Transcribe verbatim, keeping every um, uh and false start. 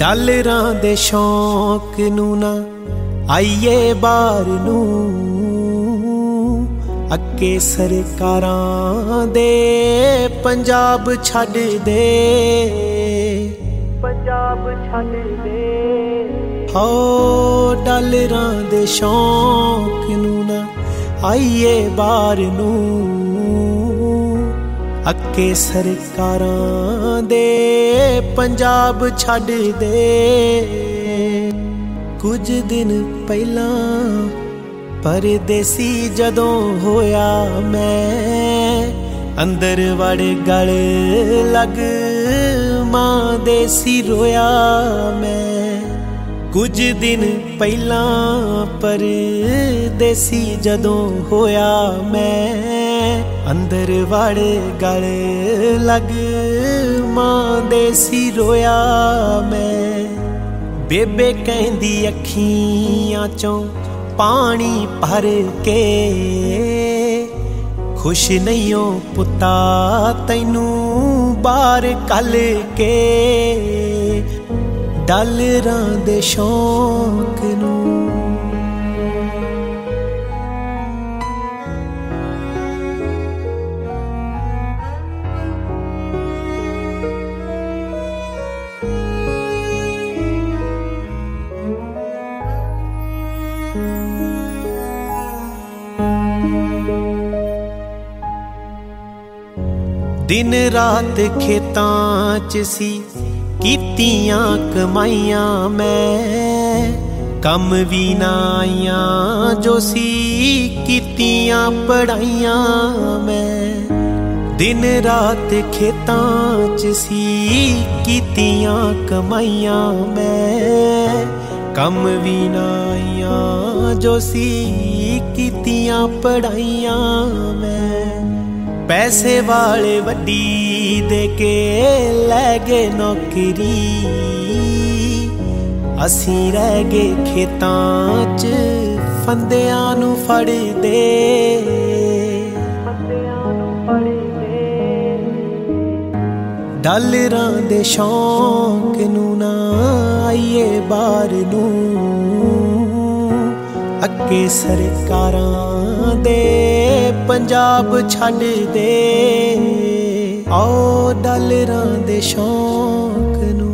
ਡਾਲਰਾਂ ਦੇ ਸ਼ੌਂਕ ਨੂੰ ਨਾ ਆਈਏ ਬਾਹਰ ਨੂੰ, ਅੱਕੇ ਸਰਕਾਰਾਂ ਦੇ ਪੰਜਾਬ ਛੱਡ ਦੇ, ਪੰਜਾਬ ਛੱਡ ਦੇ। ਹੋ ਡਾਲਰਾਂ ਦੇ ਸ਼ੌਂਕ ਨੂੰ ਨਾ ਆਈਏ ਬਾਹਰ ਨੂੰ, ਅੱਕੇ ਸਰਕਾਰਾਂ ਦੇ ਪੰਜਾਬ ਛੱਡ ਦੇ। ਕੁਝ ਦਿਨ ਪਹਿਲਾਂ ਪਰਦੇਸੀ ਜਦੋਂ ਹੋਇਆ ਮੈਂ, ਅੰਦਰ ਵੜ ਗਲ ਲੱਗ ਮਾਂ ਦੇਸੀ ਰੋਇਆ ਮੈਂ। ਕੁਝ ਦਿਨ ਪਹਿਲਾਂ ਪਰਦੇਸੀ ਜਦੋਂ ਹੋਇਆ ਮੈਂ, ਅੰਦਰ ਵੜ ਗਲ ਲੱਗ ਮਾਂ ਦੇਸੀ ਰੋਇਆ ਮੈਂ। ਬੇਬੇ ਕਹਿੰਦੀ ਅੱਖੀਆਂ ਚੋਂ ਪਾਣੀ ਭਰ ਕੇ, ਖੁਸ਼ ਨਹੀਂ ਓ ਪੁੱਤਾ ਤੈਨੂੰ ਬਾਹਰ ਕੱਲ ਕੇ, ਡਾਲਰਾਂ ਦੇ ਸ਼ੌਂਕ ਨੂੰ। ਦਿਨ ਰਾਤ ਖੇਤਾਂ 'ਚ ਸੀ ਕੀਤੀਆਂ ਕਮਾਈਆਂ ਮੈਂ, ਕੰਮ ਵੀ ਨਾ ਆਈਆਂ ਜੋ ਸੀ ਕੀਤੀਆਂ ਪੜ੍ਹਾਈਆਂ ਮੈਂ। ਦਿਨ ਰਾਤ ਖੇਤਾਂ 'ਚ ਸੀ ਕੀਤੀਆਂ ਕਮਾਈਆਂ ਮੈਂ, ਕੰਮ ਵੀ ਨਾ ਆਈਆਂ ਜੋ ਸੀ ਕੀਤੀਆਂ ਪੜ੍ਹਾਈਆਂ ਮੈਂ। ਪੈਸੇ ਵਾਲੇ ਵੱਡੀ ਦੇ ਕੇ ਲੈ ਗਏ ਨੌਕਰੀ, ਅਸੀਂ ਰਹਿ ਗਏ ਖੇਤਾਂ 'ਚ ਫੰਦਿਆਂ ਨੂੰ ਫੜਦੇ, ਫੰਦਿਆਂ ਨੂੰ ਫੜਦੇ। ਡਾਲਰਾਂ ਦੇ ਸ਼ੌਂਕ ਨੂੰ ਨਾ ਆਈਏ ਬਾਹਰ ਨੂੰ, ਅੱਕੇ ਸਰਕਾਰਾਂ ਦੇ ਪੰਜਾਬ ਛੱਡ ਦੇ। ਆਓ ਡਾਲਰਾਂ ਦੇ ਸ਼ੌਂਕ ਨੂੰ